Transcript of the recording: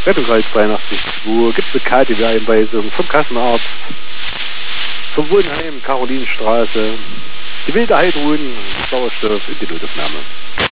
Rettenkreuz 82. Wo gibt es eine kalte Einweisung vom Kassenarzt, vom Wohnheim, Karolinenstraße, die Wilde Heidruhen, Sauerstoff in die Notaufnahme.